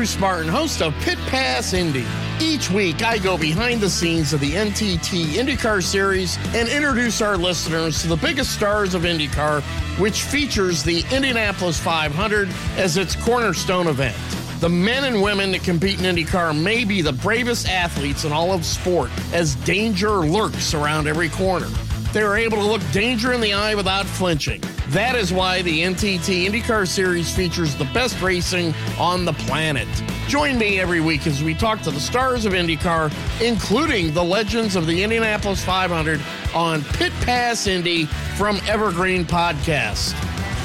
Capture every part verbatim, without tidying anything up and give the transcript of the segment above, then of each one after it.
Bruce Martin, host of Pit Pass Indy. Each week, I go behind the scenes of the N T T IndyCar Series and introduce our listeners to the biggest stars of IndyCar, which features the Indianapolis five hundred as its cornerstone event. The men and women that compete in IndyCar may be the bravest athletes in all of sport, as danger lurks around every corner. They are able to look danger in the eye without flinching. That is why the N T T IndyCar Series features the best racing on the planet. Join me every week as we talk to the stars of IndyCar, including the legends of the Indianapolis five hundred on Pit Pass Indy from Evergreen Podcast.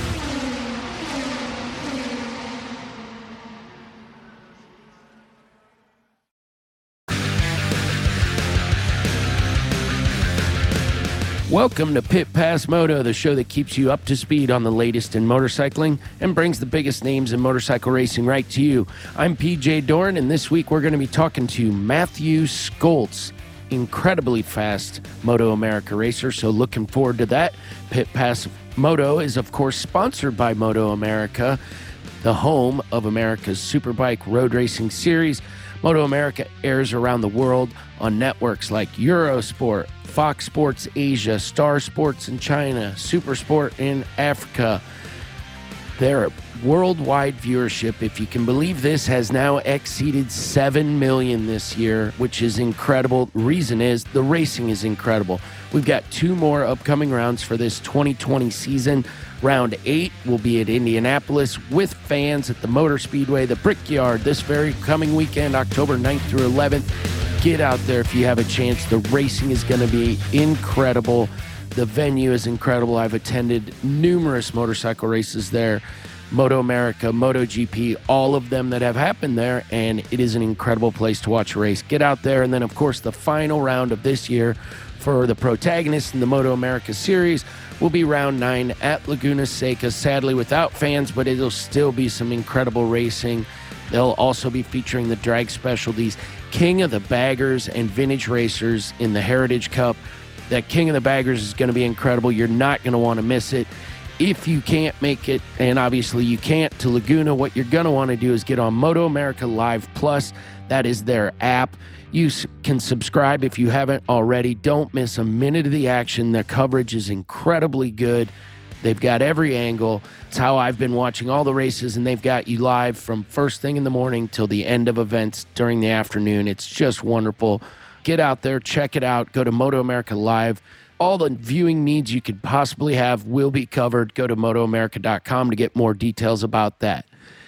Welcome to Pit Pass Moto, the show that keeps you up to speed on the latest in motorcycling and brings the biggest names in motorcycle racing right to you. I'm P J Dorn, and this week we're going to be talking to Matthew Skoltz, incredibly fast Moto America racer, so looking forward to that. Pit Pass Moto is, of course, sponsored by Moto America, the home of America's Superbike Road Racing Series. Moto America airs around the world on networks like Eurosport, Fox Sports Asia, Star Sports in China, Supersport in Africa. Their worldwide viewership, if you can believe this, has now exceeded seven million this year, which is incredible. Reason is the racing is incredible. We've got two more upcoming rounds for this twenty twenty season. Round eight will be at Indianapolis with fans at the Motor Speedway, the Brickyard, this very coming weekend, October ninth through eleventh. Get out there if you have a chance. The racing is going to be incredible. The venue is incredible. I've attended numerous motorcycle races there. Moto America, MotoGP, all of them that have happened there, and it is an incredible place to watch a race. Get out there, and then, of course, the final round of this year for the protagonists in the Moto America Series will be round nine at Laguna Seca, sadly without fans, but it'll still be some incredible racing. They'll also be featuring the drag specialties, King of the Baggers and Vintage Racers in the Heritage Cup. That King of the Baggers is going to be incredible. You're not going to want to miss it. If you can't make it, and obviously you can't, to Laguna, what you're going to want to do is get on Moto America Live Plus. That is their app. You can subscribe if you haven't already. Don't miss a minute of the action. Their coverage is incredibly good. They've got every angle. It's how I've been watching all the races, and they've got you live from first thing in the morning till the end of events during the afternoon. It's just wonderful. Get out there, check it out. Go to Moto America Live. All the viewing needs you could possibly have will be covered. Go to moto america dot com to get more details about that.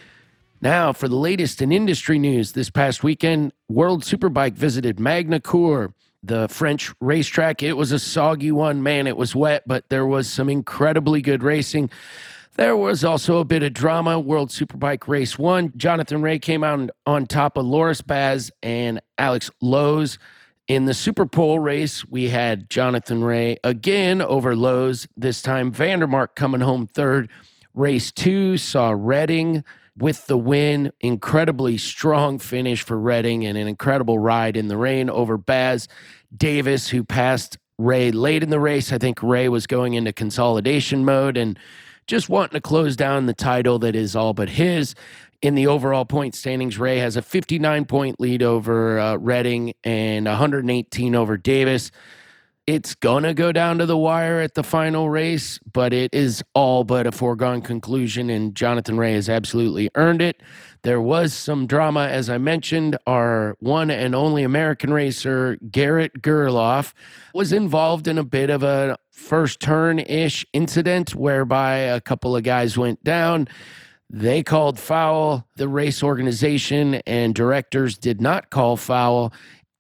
Now, for the latest in industry news, this past weekend, World Superbike visited Magny-Cours, the French racetrack. It was a soggy one. Man, it was wet, but there was some incredibly good racing. There was also a bit of drama. World Superbike Race one. Jonathan Rea came out on top of Loris Baz and Alex Lowes. In the Superpole race, we had Jonathan Rea again over Lowes. This time, Vandermark coming home third. Race two saw Redding with the win. Incredibly strong finish for Redding and an incredible ride in the rain over Baz. Davis, who passed Rea late in the race. I think Rea was going into consolidation mode and just wanting to close down the title that is all but his. In the overall point standings, Rea has a fifty-nine point lead over uh, Redding and one hundred eighteen over Davis. It's going to go down to the wire at the final race, but it is all but a foregone conclusion, and Jonathan Rea has absolutely earned it. There was some drama, as I mentioned. Our one and only American racer, Garrett Gerloff, was involved in a bit of a first turn-ish incident whereby a couple of guys went down. They called foul. The race organization and directors did not call foul.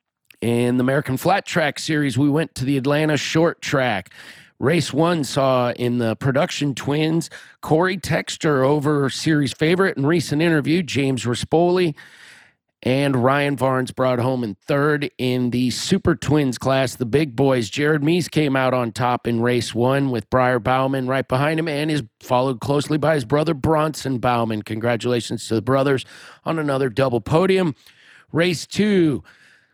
In the American Flat Track Series, we went to the Atlanta Short Track. Race one saw in the production twins, Corey Texter over series favorite and recent interview, James Rispoli, and Ryan Varnes brought home in third. In the Super Twins class, the big boys, Jared Mees came out on top in race one with Briar Bauman right behind him and is followed closely by his brother Bronson Bauman. Congratulations to the brothers on another double podium. Race two,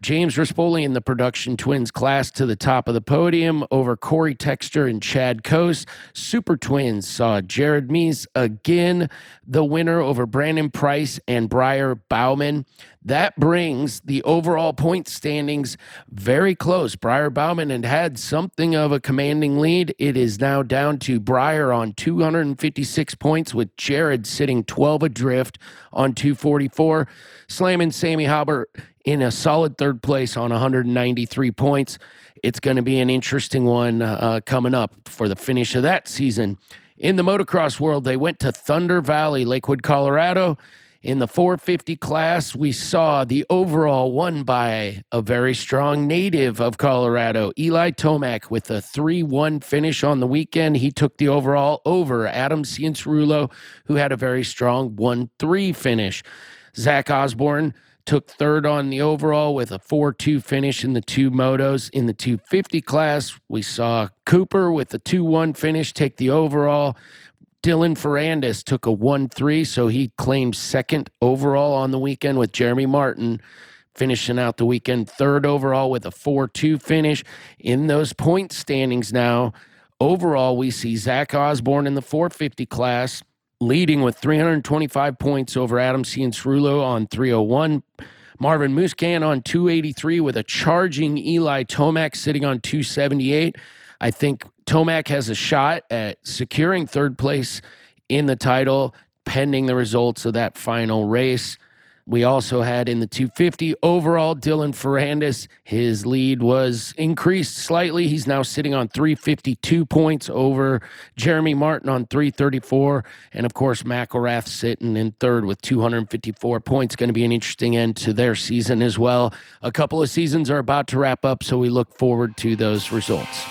James Rispoli in the Production Twins class to the top of the podium over Corey Texter and Chad Coase. Super Twins saw Jared Meese again, the winner over Brandon Price and Briar Bauman. That brings the overall point standings very close. Briar Bauman had had something of a commanding lead. It is now down to Briar on two hundred fifty-six points, with Jared sitting twelve adrift on two forty-four. Slam and Sammy Haber in a solid third place on one hundred ninety-three points. It's going to be an interesting one uh, coming up for the finish of that season. In the motocross world, they went to Thunder Valley, Lakewood, Colorado. In the four fifty class, we saw the overall won by a very strong native of Colorado, Eli Tomac, with a three one finish on the weekend. He took the overall over Adam Cianciarulo, who had a very strong one three finish. Zach Osborne took third on the overall with a four two finish in the two motos. In the two fifty class, we saw Cooper with a two one finish take the overall. Dylan Ferrandis took a one three, so he claimed second overall on the weekend, with Jeremy Martin finishing out the weekend third overall with a four two finish. In those point standings now, overall, we see Zach Osborne in the four fifty class leading with three hundred twenty-five points over Adam Cianciarulo on three oh one. Marvin Musquin on two eighty-three with a charging Eli Tomac sitting on two seventy-eight. I think Tomac has a shot at securing third place in the title pending the results of that final race. We also had in the two fifty overall, Dylan Ferrandis. His lead was increased slightly. He's now sitting on three fifty-two points over Jeremy Martin on three thirty-four. And of course, McElrath sitting in third with two hundred fifty-four points. Going to be an interesting end to their season as well. A couple of seasons are about to wrap up, so we look forward to those results.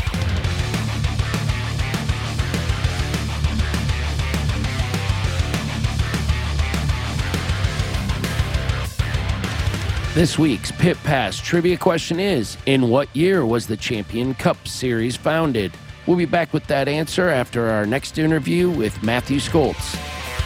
This week's Pit Pass trivia question is, in what year was the Champion Cup Series founded? We'll be back with that answer after our next interview with Matthew Skoltz.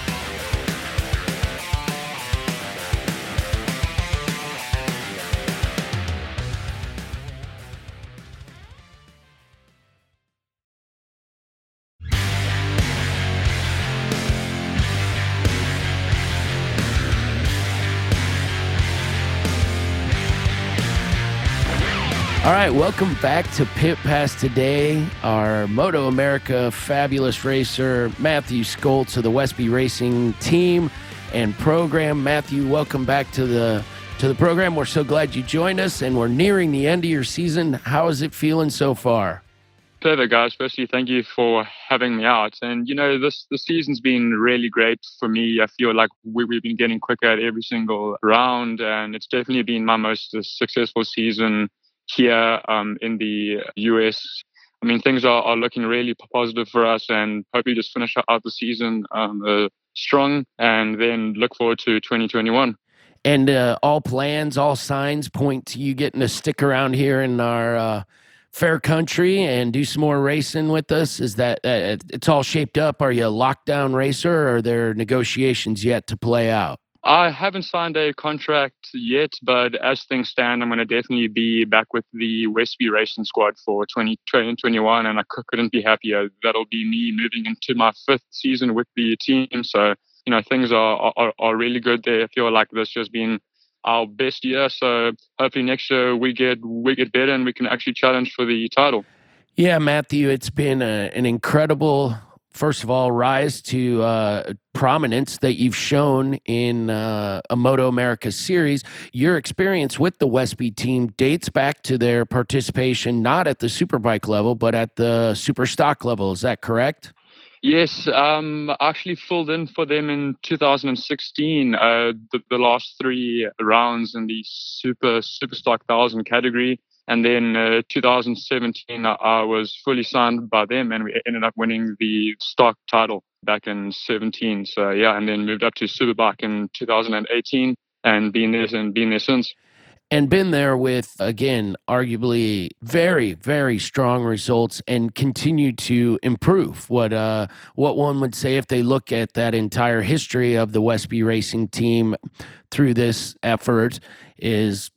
All right, welcome back to Pit Pass today. Our Moto America fabulous racer, Matthew Skoltz of the Westby Racing team and program. Matthew, welcome back to the to the program. We're so glad you joined us, and we're nearing the end of your season. How is it feeling so far? Perfect, guys. Firstly, thank you for having me out. And, you know, this the season's been really great for me. I feel like we, we've been getting quicker at every single round, and it's definitely been my most successful season here um, in the U S. I mean, things are, are looking really positive for us, and hopefully just finish out the season um, uh, strong, and then look forward to twenty twenty-one. And uh, all plans, all signs point to you getting to stick around here in our uh, fair country and do some more racing with us. Is that uh, it's all shaped up? Are you a lockdown racer, or are there negotiations yet to play out? I haven't signed a contract yet, but as things stand, I'm going to definitely be back with the Westby Racing squad for twenty twenty-one, and I couldn't be happier. That'll be me moving into my fifth season with the team. So, you know, things are, are, are really good there. I feel like this has been our best year. So hopefully next year we get we get better and we can actually challenge for the title. Yeah, Matthew, it's been a, an incredible, first of all, rise to uh, prominence that you've shown in uh, a Moto America series. Your experience with the Westby team dates back to their participation not at the Superbike level, but at the Super Stock level. Is that correct? Yes, um, I actually filled in for them in two thousand sixteen, uh, the, the last three rounds in the Super Super Stock one thousand category. And then uh, two thousand seventeen, I was fully signed by them, and we ended up winning the stock title back in seventeen. So yeah, and then moved up to Superbike in two thousand eighteen, and been there and been there since. And been there with, again, arguably very, very strong results, and continue to improve. What uh, what one would say if they look at that entire history of the Westby Racing team through this effort is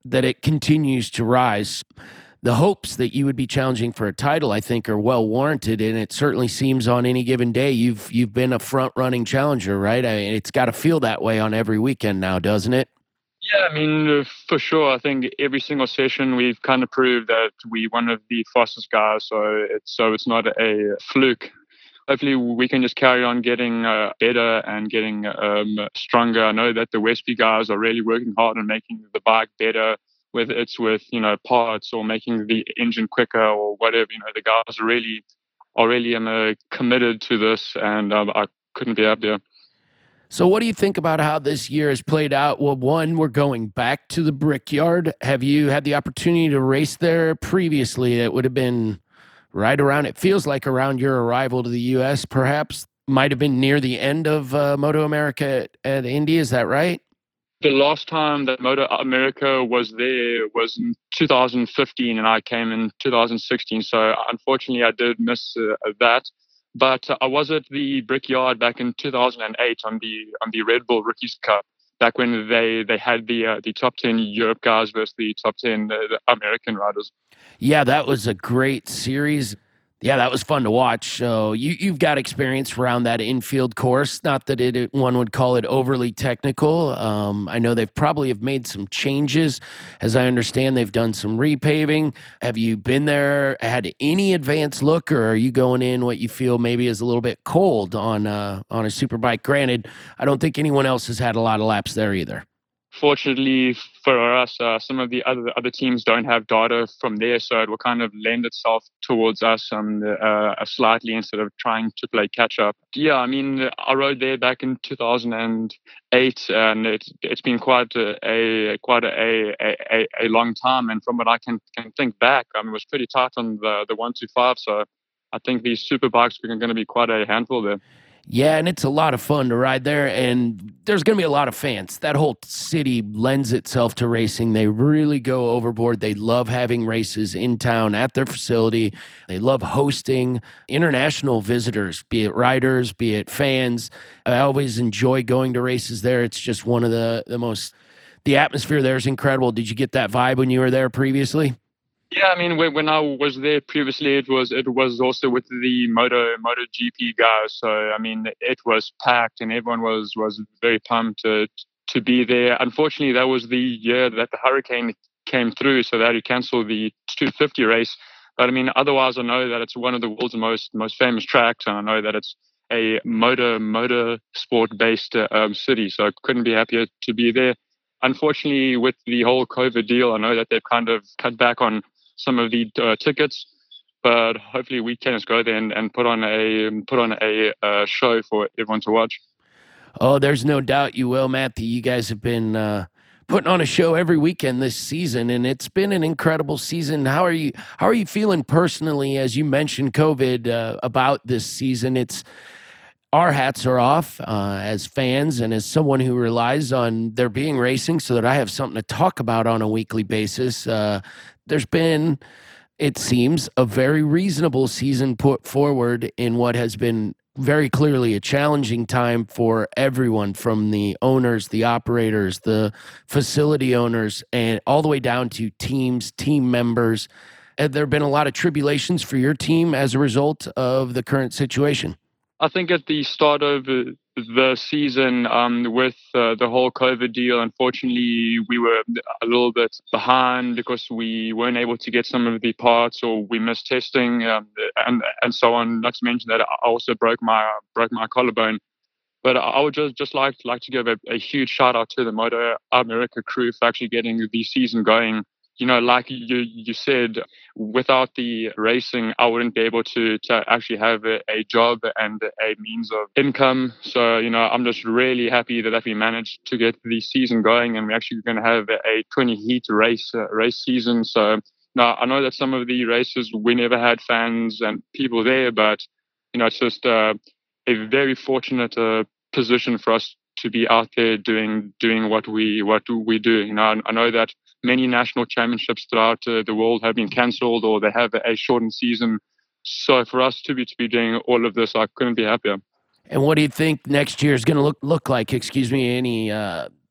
that it continues to rise. The hopes that you would be challenging for a title, I think, are well warranted, and it certainly seems on any given day you've you've been a front-running challenger, right? I mean, it's got to feel that way on every weekend now, doesn't it? Yeah, I mean, uh, for sure. I think every single session we've kind of proved that we're one of the fastest guys, so it's so it's not a fluke. Hopefully, we can just carry on getting uh, better and getting um, stronger. I know that the Westby guys are really working hard on making the bike better, whether it's with, you know, parts or making the engine quicker or whatever. You know, the guys are really, are really um, uh, committed to this, and um, I couldn't be happier. So what do you think about how this year has played out? Well, one, we're going back to the Brickyard. Have you had the opportunity to race there previously? It would have been right around, it feels like around your arrival to the U S, perhaps. Might have been near the end of uh, Moto America at, at Indy. Is that right? The last time that Moto America was there was in two thousand fifteen, and I came in two thousand sixteen. So unfortunately, I did miss uh, that. But uh, I was at the Brickyard back in two thousand eight on the on the Red Bull Rookies Cup, back when they they had the uh, the top ten Europe guys versus the top ten uh, the American riders. Yeah, that was a great series. Yeah, that was fun to watch. So you, you've got experience around that infield course. Not that it one would call it overly technical. Um, I know they've probably have made some changes. As I understand, they've done some repaving. Have you been there, had any advanced look, or are you going in what you feel maybe is a little bit cold on, uh, on a superbike? Granted, I don't think anyone else has had a lot of laps there either. Fortunately for us, uh, some of the other other teams don't have data from there, so it will kind of lend itself towards us um, uh, slightly instead of trying to play catch up. Yeah, I mean, I rode there back in two thousand eight, and it, it's been quite a, a quite a, a, a long time. And from what I can can think back, I mean, it was pretty tight on the the one two five. So I think these super bikes are going to be quite a handful there. Yeah, and it's a lot of fun to ride there, and there's going to be a lot of fans. That whole city lends itself to racing. They really go overboard. They love having races in town at their facility. They love hosting international visitors, be it riders, be it fans. I always enjoy going to races there. It's just one of the, the most, the atmosphere there is incredible. Did you get that vibe when you were there previously? Yeah, I mean, when, when I was there previously, it was it was also with the Moto MotoGP guys. So I mean, it was packed, and everyone was was very pumped to to be there. Unfortunately, that was the year that the hurricane came through, so they had to cancel the two fifty race. But I mean, otherwise, I know that it's one of the world's most most famous tracks, and I know that it's a motor motor sport based uh, um, city. So I couldn't be happier to be there. Unfortunately, with the whole COVID deal, I know that they've kind of cut back on some of the uh, tickets, but hopefully we can just go there and, and put on a put on a uh, show for everyone to watch. Oh, there's no doubt you will, Matthew. You guys have been uh, putting on a show every weekend this season, and it's been an incredible season. How are you? How are you feeling personally, as you mentioned COVID uh, about this season? It's our hats are off uh, as fans and as someone who relies on there being racing so that I have something to talk about on a weekly basis. Uh, there's been, it seems, a very reasonable season put forward in what has been very clearly a challenging time for everyone, from the owners, the operators, the facility owners, and all the way down to teams, team members. Have there been a lot of tribulations for your team as a result of the current situation? I think at the start of the season, um, with uh, the whole COVID deal, unfortunately, we were a little bit behind because we weren't able to get some of the parts, or we missed testing, um, and and so on. Not to mention that I also broke my broke my collarbone. But I would just just like like to give a, a huge shout out to the Moto America crew for actually getting the season going. You know, like you you said, without the racing, I wouldn't be able to, to actually have a, a job and a means of income. So, you know, I'm just really happy that, that we managed to get the season going, and we're actually going to have a twenty heat race uh, race season. So, now I know that some of the races we never had fans and people there, but you know, it's just uh, a very fortunate uh, position for us to be out there doing doing what we what we do. You know, I, I know that many national championships throughout uh, the world have been cancelled, or they have a shortened season. So for us to be to be doing all of this, I couldn't be happier. And what do you think next year is going to look look like? Excuse me, any uh,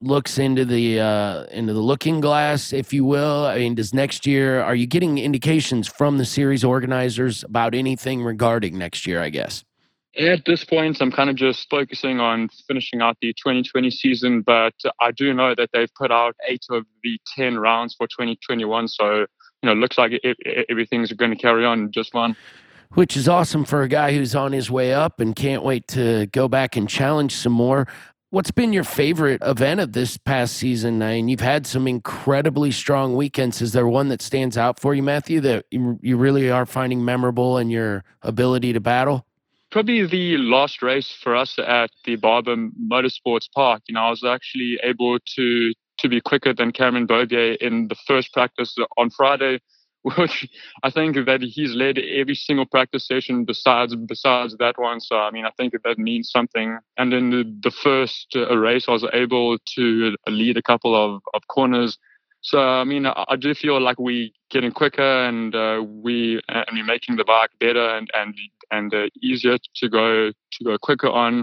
looks into the uh, into the looking glass, if you will? I mean, does next year, are you getting indications from the series organizers about anything regarding next year, I guess? At this point, I'm kind of just focusing on finishing out the twenty twenty season, but I do know that they've put out eight of the ten rounds for twenty twenty-one. So, you know, it looks like it, it, everything's going to carry on just fine. Which is awesome for a guy who's on his way up and can't wait to go back and challenge some more. What's been your favorite event of this past season? I mean, you've had some incredibly strong weekends. Is there one that stands out for you, Matthew, that you, you really are finding memorable in your ability to battle? Probably the last race for us at the Barber Motorsports Park. You know, I was actually able to to be quicker than Cameron Beaubier in the first practice on Friday, which I think that he's led every single practice session besides besides that one. So, I mean, I think that, that means something. And in the, the first uh, race, I was able to lead a couple of, of corners. So, I mean, I, I do feel like we're getting quicker and uh, we and we're making the bike better and and and uh, easier to go to go quicker on.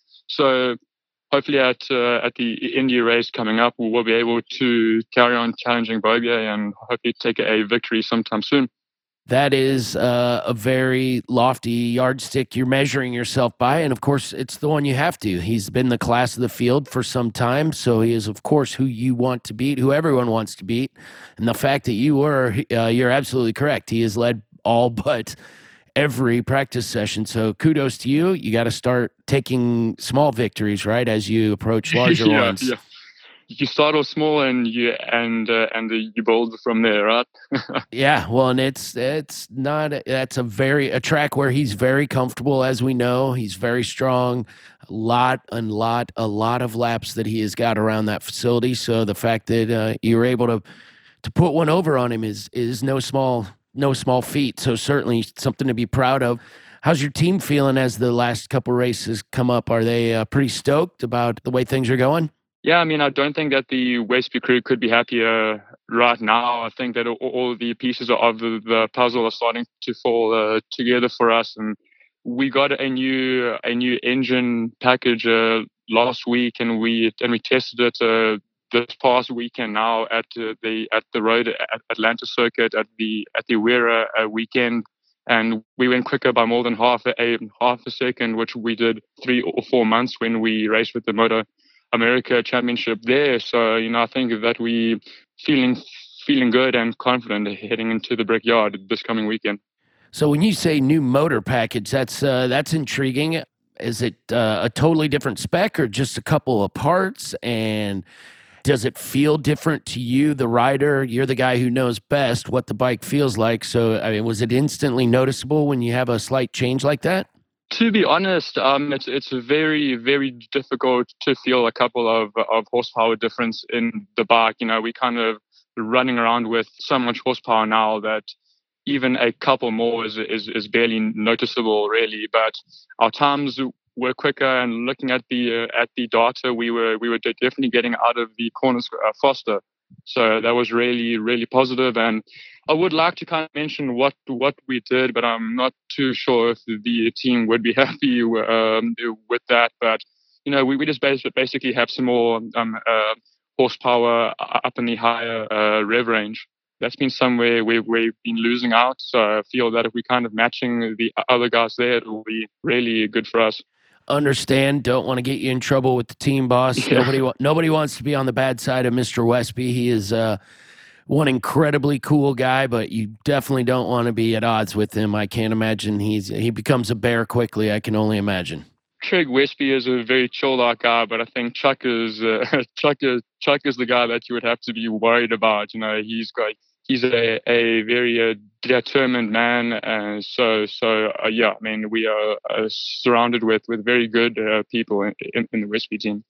So, hopefully, at uh, at the Indy race coming up, we will be able to carry on challenging Beaubier and hopefully take a victory sometime soon. That is uh, a very lofty yardstick you're measuring yourself by, and of course, it's the one you have to. He's been the class of the field for some time, so he is, of course, who you want to beat, who everyone wants to beat. And the fact that you were, uh, you're absolutely correct. He has led all but every practice session, so kudos to you. You got to start taking small victories, right, as you approach larger yeah, ones. Yeah. You start off small and you and uh, and you build from there, right? Yeah, well, and it's it's not that's a very a track where he's very comfortable, as we know. He's very strong. A lot and lot a lot of laps that he has got around that facility. So the fact that uh, you were able to to put one over on him is is no small no small feat. So certainly something to be proud of. How's your team feeling as the last couple races come up? Are they uh, pretty stoked about the way things are going? Yeah, I mean, I don't think that the Westby crew could be happier right now. I think that all, all the pieces of the, the puzzle are starting to fall uh, together for us, and we got a new a new engine package uh, last week, and we and we tested it uh, this past weekend now at uh, the at the road at Atlanta circuit at the at the Wera uh, weekend, and we went quicker by more than half a half a second, which we did three or four months when we raced with the Moto America Championship there. So, you know, I think that we feeling feeling good and confident heading into the Brickyard this coming weekend. So when you say new motor package, that's uh, that's intriguing. Is it uh, a totally different spec or just a couple of parts? And does it feel different to you, the rider? You're the guy who knows best what the bike feels like. So, I mean, was it instantly noticeable when you have a slight change like that? To be honest, um, it's it's very very difficult to feel a couple of of horsepower difference in the bike. You know, we kind of running around with so much horsepower now that even a couple more is is is barely noticeable, really. But our times were quicker, and looking at the uh, at the data, we were we were definitely getting out of the corners uh, faster. So that was really really positive, and I would like to kind of mention what what we did, but I'm not too sure if the team would be happy um, with that. But you know, we, we just basically have some more um, uh, horsepower up in the higher uh, rev range. That's been somewhere where we've been losing out. So I feel that if we're kind of matching the other guys there, it will be really good for us. Understand, don't want to get you in trouble with the team boss. Yeah. Nobody nobody wants to be on the bad side of Mister Westby. He is uh, one incredibly cool guy, but you definitely don't want to be at odds with him. I can't imagine he's he becomes a bear quickly. I can only imagine. Craig Westby is a very chilled-out guy, but I think Chuck is uh, Chuck is Chuck is the guy that you would have to be worried about. You know, he's got he's a a very uh, determined man, and so so uh, yeah. I mean, we are uh, surrounded with with very good uh, people in, in, in the Westby team.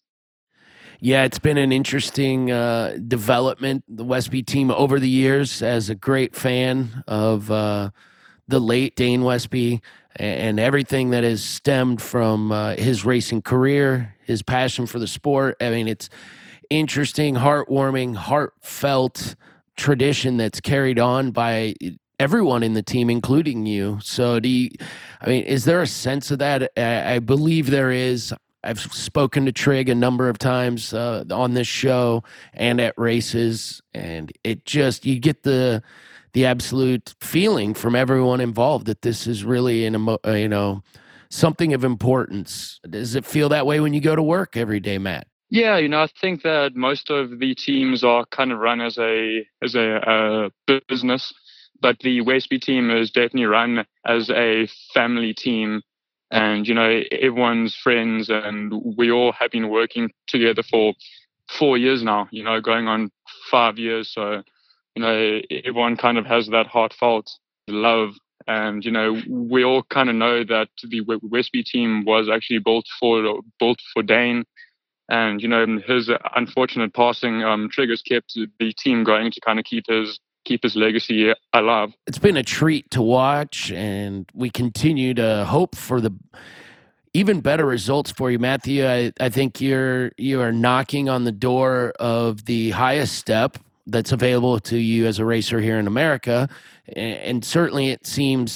Yeah, it's been an interesting uh, development, the Westby team over the years. As a great fan of uh, the late Dane Westby and everything that has stemmed from uh, his racing career, his passion for the sport. I mean, it's interesting, heartwarming, heartfelt tradition that's carried on by everyone in the team, including you. So do you, I mean, is there a sense of that? I, I believe there is. I've spoken to Trig a number of times uh, on this show and at races, and it just, you get the the absolute feeling from everyone involved that this is really an emo- uh, you know something of importance. Does it feel that way when you go to work every day, Matt? Yeah, you know, I think that most of the teams are kind of run as a as a, a business, but the Westby team is definitely run as a family team. And, you know, everyone's friends, and we all have been working together for four years now, you know, going on five years. So, you know, everyone kind of has that heartfelt love. And, you know, we all kind of know that the Westby team was actually built for built for Dane. And, you know, his unfortunate passing um, triggers kept the team going to kind of keep his keep his legacy alive. It's been a treat to watch, and we continue to hope for the even better results for you, Matthew. I, I think you're you are knocking on the door of the highest step that's available to you as a racer here in America, and, and certainly it seems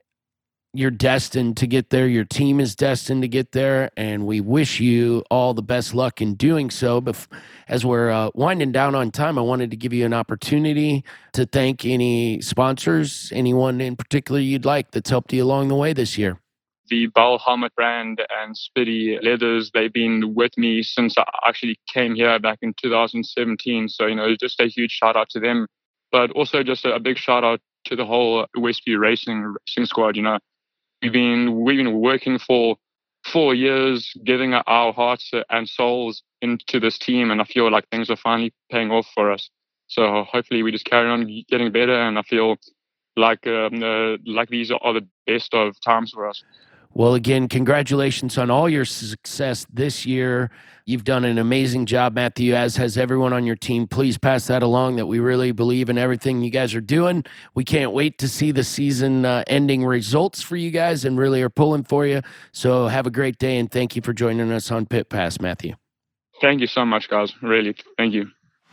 you're destined to get there. Your team is destined to get there, and we wish you all the best luck in doing so. But as we're uh, winding down on time, I wanted to give you an opportunity to thank any sponsors, anyone in particular you'd like that's helped you along the way this year. The Bell Helmet brand and Spitty Leathers, they've been with me since I actually came here back in two thousand seventeen. So, you know, just a huge shout out to them, but also just a, a big shout out to the whole Westby Racing Racing squad. You know, We've been we've been working for four years, giving our hearts and souls into this team, and I feel like things are finally paying off for us. So hopefully we just carry on getting better, and I feel like um, uh, like these are the best of times for us. Well, again, congratulations on all your success this year. You've done an amazing job, Matthew, as has everyone on your team. Please pass that along, that we really believe in everything you guys are doing. We can't wait to see the season uh, ending results for you guys, and really are pulling for you. So have a great day, and thank you for joining us on Pit Pass, Matthew. Thank you so much, guys. Really, thank you.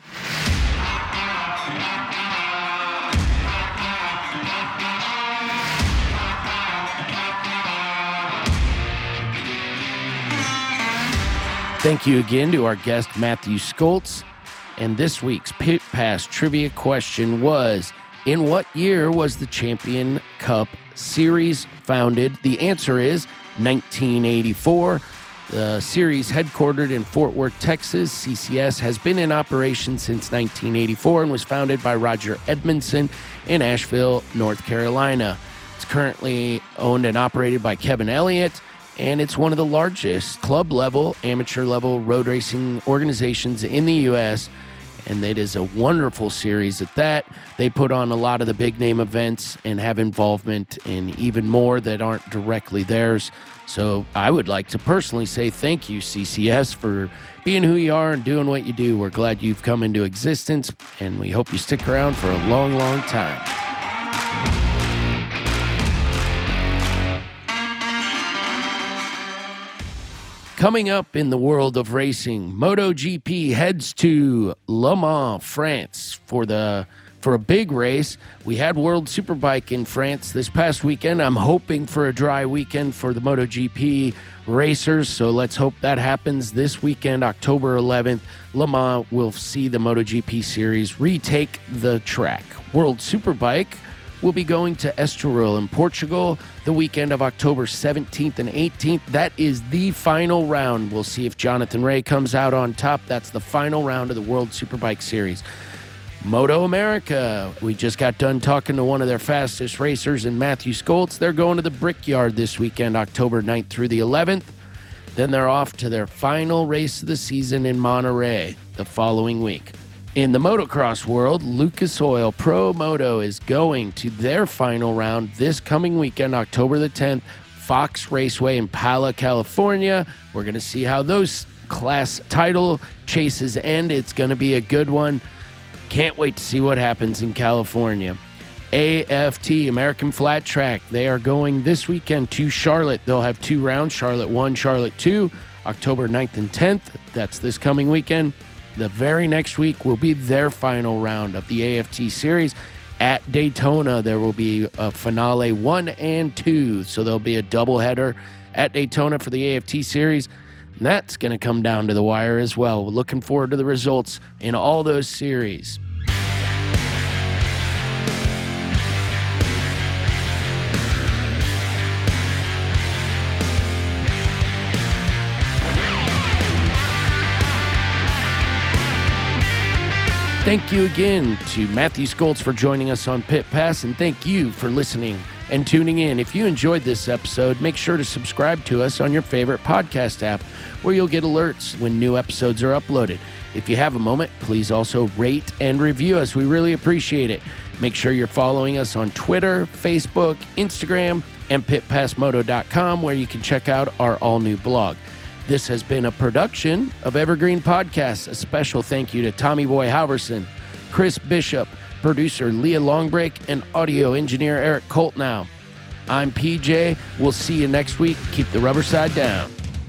Thank you again to our guest, Matthew Skoltz. And this week's Pit Pass trivia question was, in what year was the Champion Cup Series founded? The answer is nineteen eighty-four. The series, headquartered in Fort Worth, Texas, C C S has been in operation since nineteen eighty-four and was founded by Roger Edmondson in Asheville, North Carolina. It's currently owned and operated by Kevin Elliott, and it's one of the largest club-level, amateur-level road racing organizations in the U S, and it is a wonderful series at that. They put on a lot of the big-name events and have involvement in even more that aren't directly theirs. So I would like to personally say thank you, C C S, for being who you are and doing what you do. We're glad you've come into existence, and we hope you stick around for a long, long time. Coming up in the world of racing, MotoGP heads to Le Mans, France for the for a big race. We had World Superbike in France this past weekend. I'm hoping for a dry weekend for the MotoGP racers, so let's hope that happens this weekend, October eleventh. Le Mans will see the MotoGP series retake the track. World Superbike will be going to Estoril in Portugal the weekend of October seventeenth and eighteenth. That is the final round. We'll see if Jonathan Rea comes out on top. That's the final round of the World Superbike Series. Moto America, we just got done talking to one of their fastest racers in Matthew Skoltz. They're going to the Brickyard this weekend, October ninth through the eleventh. Then they're off to their final race of the season in Monterey the following week. In the motocross world, Lucas Oil Pro Moto is going to their final round this coming weekend, October the tenth, Fox Raceway in Pala, California. We're going to see how those class title chases end. It's going to be a good one. Can't wait to see what happens in California. A F T, American Flat Track, they are going this weekend to Charlotte. They'll have two rounds, Charlotte one, Charlotte two, October ninth and tenth. That's this coming weekend. The very next week will be their final round of the A F T series. At Daytona, there will be a finale one and two, so there'll be a doubleheader at Daytona for the A F T series. And that's going to come down to the wire as well. We're looking forward to the results in all those series. Thank you again to Matthew Skoltz for joining us on Pit Pass, and thank you for listening and tuning in. If you enjoyed this episode, make sure to subscribe to us on your favorite podcast app, where you'll get alerts when new episodes are uploaded. If you have a moment, please also rate and review us. We really appreciate it. Make sure you're following us on Twitter, Facebook, Instagram, and pit pass moto dot com, where you can check out our all-new blog. This has been a production of Evergreen Podcasts. A special thank you to Tommy Boy Halverson, Chris Bishop, producer Leah Longbreak, and audio engineer Eric Coltnow. I'm P J. We'll see you next week. Keep the rubber side down.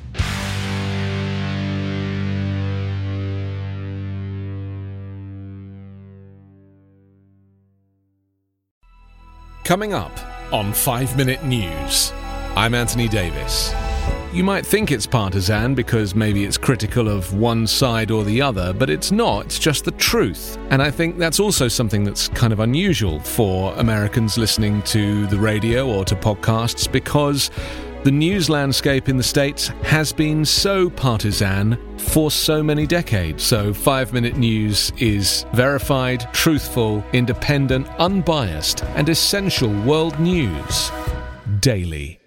Coming up on five minute News, I'm Anthony Davis. You might think it's partisan because maybe it's critical of one side or the other, but it's not. It's just the truth. And I think that's also something that's kind of unusual for Americans listening to the radio or to podcasts, because the news landscape in the States has been so partisan for so many decades. So five minute News is verified, truthful, independent, unbiased, and essential world news daily.